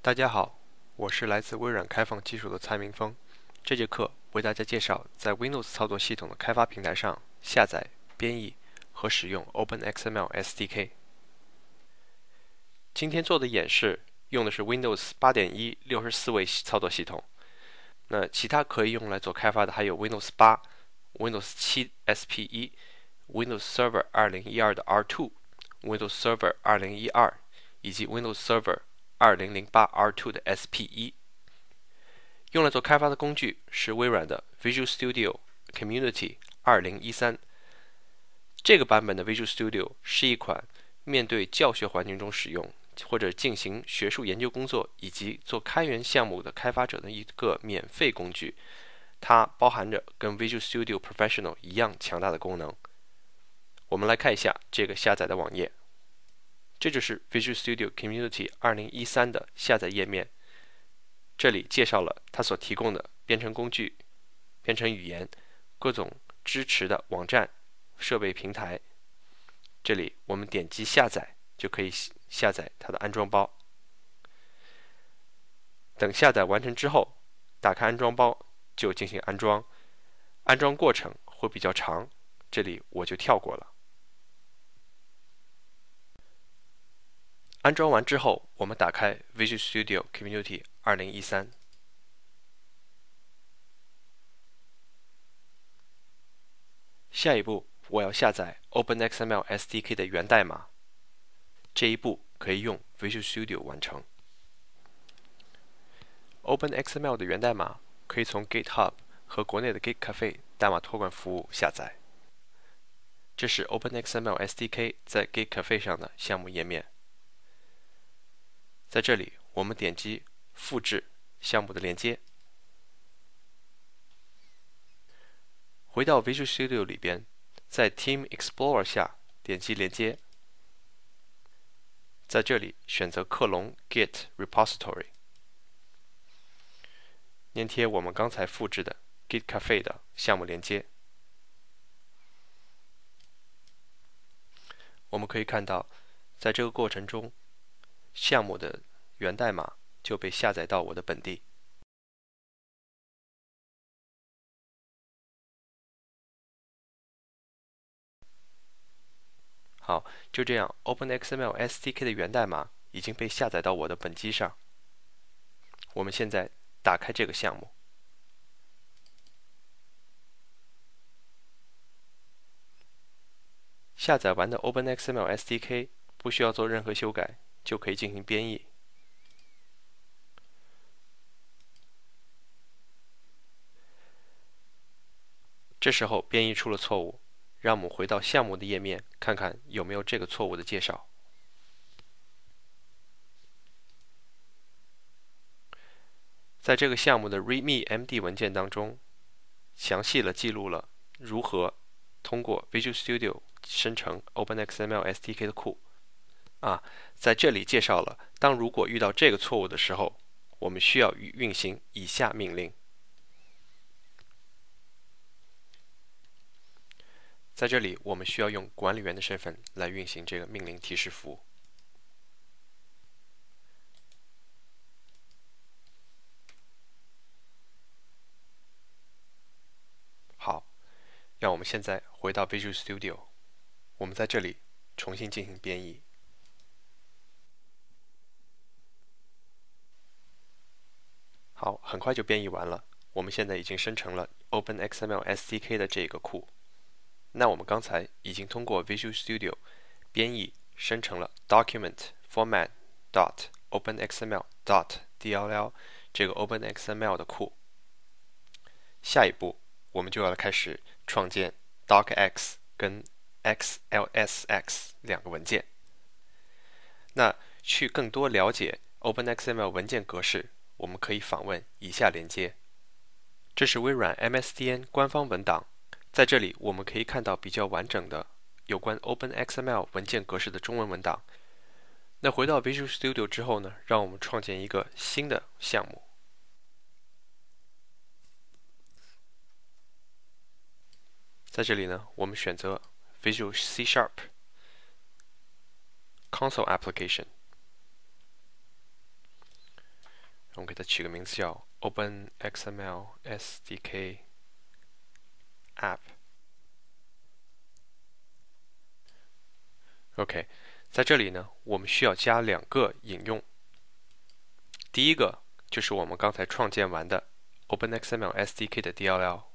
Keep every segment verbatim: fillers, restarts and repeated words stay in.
大家好，我是来自微软开放技术的蔡明峰。这节课为大家介绍在 Windows 操作系统的开发平台上下载、编译和使用 OpenXML S D K。今天做的演示用的是 Windows 八点一六十四位操作系统。那其他可以用来做开发的还有 Windows 八、Windows 七 S P 一、Windows Server 二零一二的 R 二、Windows Server 二零一二以及 Windows Server 二零零八 R 二的 S P 一。用来做开发的工具是微软的 Visual Studio Community 二零一三。这个版本的 Visual Studio 是一款面对教学环境中使用，或者进行学术研究工作以及做开源项目的开发者的一个免费工具。它包含着跟 Visual Studio Professional 一样强大的功能。我们来看一下这个下载的网页。这就是 Visual Studio Community 二零一三的下载页面。这里介绍了它所提供的编程工具、编程语言、各种支持的网站、设备平台。这里我们点击下载就可以下载它的安装包。等下载完成之后，打开安装包就进行安装。安装过程会比较长，这里我就跳过了。安装完之后，我们打开 Visual Studio Community 二零一三。下一步，我要下载 OpenXML S D K 的源代码。这一步可以用 Visual Studio 完成。OpenXML 的源代码可以从 GitHub 和国内的 Gitcafe 代码托管服务下载。这是 OpenXML S D K 在 Gitcafe 上的项目页面。在这里，我们点击复制项目的连接，回到 Visual Studio 里边，在 Team Explorer 下点击连接，在这里选择克隆 Git Repository， 粘贴我们刚才复制的 Gitcafe 的项目连接。我们可以看到，在这个过程中，项目的源代码就被下载到我的本地。好，就这样 ，OpenXML S D K 的源代码已经被下载到我的本机上。我们现在打开这个项目，下载完的 OpenXML S D K 不需要做任何修改，就可以进行编译。这时候编译出了错误，让我们回到项目的页面，看看有没有这个错误的介绍。在这个项目的 README M D 文件当中，详细的记录了如何通过 Visual Studio 生成 OpenXML S D K 的库。啊，在这里介绍了，当如果遇到这个错误的时候，我们需要运行以下命令。在这里，我们需要用管理员的身份来运行这个命令提示服务。好，让我们现在回到 Visual Studio， 我们在这里重新进行编译。好，很快就编译完了。我们现在已经生成了 OpenXML S D K 的这个库。那我们刚才已经通过 Visual Studio 编译生成了 document format dot openxml dot dll 这个 OpenXML 的库。下一步，我们就要开始创建 docx 跟 X L S X 两个文件。那去更多了解 OpenXML 文件格式，我们可以访问以下连接。这是微软 M S D N 官方文档。在这里，我们可以看到比较完整的有关 OpenXML 文件格式的中文文档。那回到 Visual Studio 之后呢，让我们创建一个新的项目。在这里呢，我们选择 Visual C Sharp Console Application。 们给它取个名字叫 OpenXML S D K App。OK， 在这里呢，我们需要加两个引用。第一个就是我们刚才创建完的 OpenXML S D K 的 D L L。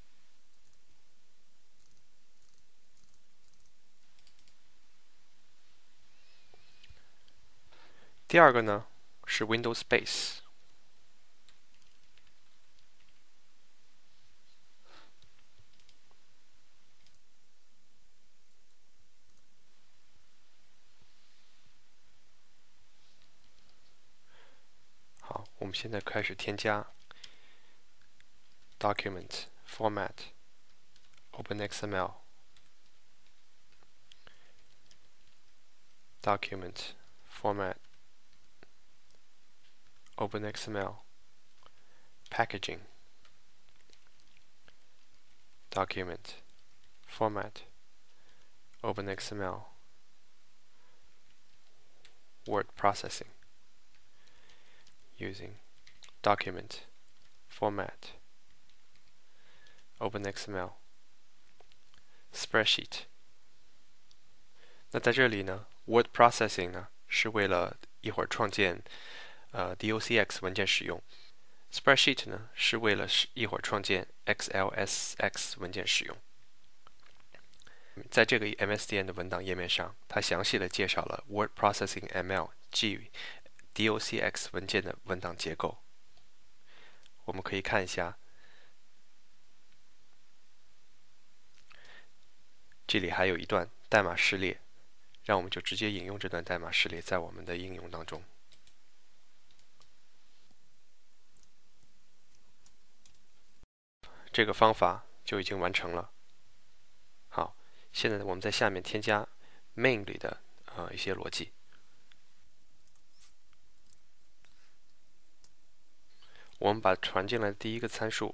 第二个呢是 Windows Base。好，我们现在开始添加 Document Format OpenXML Document Format OpenXML Packaging Document Format OpenXML Word Processing using Document Format OpenXML Spreadsheet。 那在这里呢 Word Processing 呢是为了一会儿创建呃 D O C X 文件使用， Spreadsheet 呢是为了一会儿创建 X L S X 文件使用。在这个 M S D N 的文档页面上，它详细的介绍了 Word Processing M L 即 D O C X 文件的文档结构。我们可以看一下，这里还有一段代码示列，让我们就直接引用这段代码示列在我们的应用当中。这个方法就已经完成了。好，现在我们在下面添加 main 里的呃一些逻辑。我们把传进来的第一个参数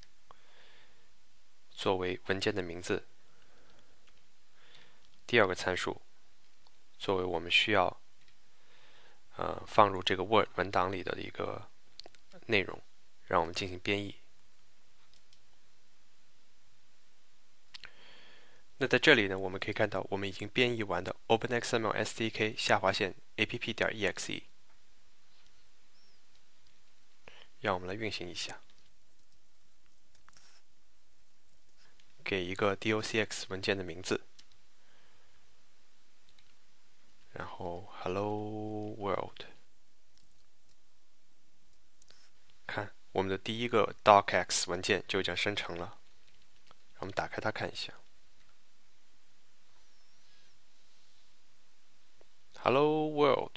作为文件的名字，第二个参数作为我们需要呃放入这个 Word 文档里的一个内容，让我们进行编译。那在这里呢，我们可以看到我们已经编译完的 OpenXML S D K 下划线 app 点 exe。让我们来运行一下，给一个 D O C X 文件的名字，然后 Hello World。看，我们的第一个 docx 文件就已经生成了。让我们打开它看一下。Hello World。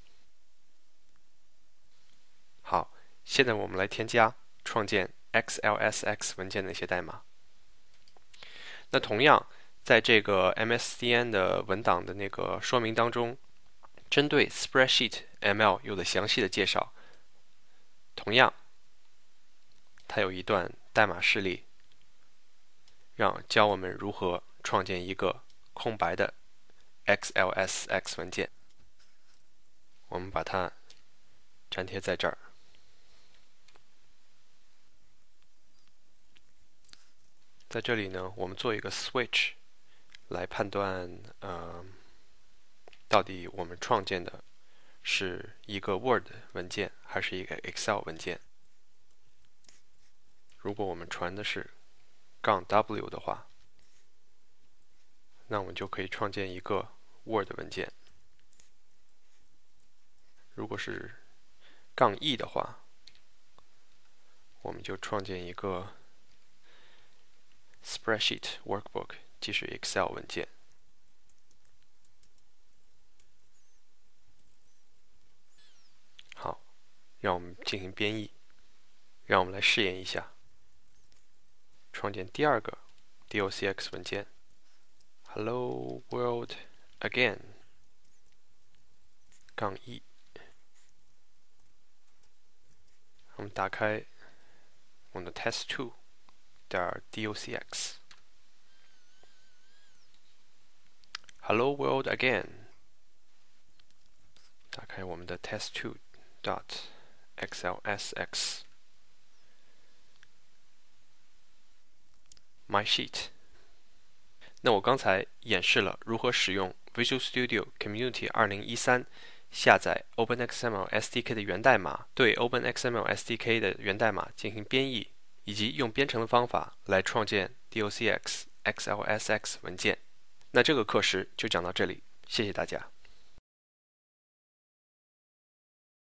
好，现在我们来添加创建 X L S X 文件的一些代码。那同样，在这个 M S D N 的文档的那个说明当中，针对 Spreadsheet M L 有了详细的介绍。同样，它有一段代码示例，让教我们如何创建一个空白的 X L S X 文件。我们把它粘贴在这儿。在这里呢，我们做一个 switch 来判断，呃，到底我们创建的是一个 Word 文件还是一个 Excel 文件。如果我们传的是杠 W 的话，那我们就可以创建一个 Word 文件。如果是杠 E 的话，我们就创建一个 Spreadsheet Workbook， 即是 Excel 文件。好，让我们进行编译。让我们来试验一下，创建第二个 D O C X 文件 ，Hello World Again， 杠 E。我们打开我们的 test two 点 docx。Hello World Again。打开我们的 test two dot X L S X My Sheet。那我刚才演示了如何使用 Visual Studio Community 二零一三下载 OpenXML S D K 的源代码，对 OpenXML S D K 的源代码进行编译，以及用编程的方法来创建 docx X L S X 文件。那这个课时就讲到这里，谢谢大家。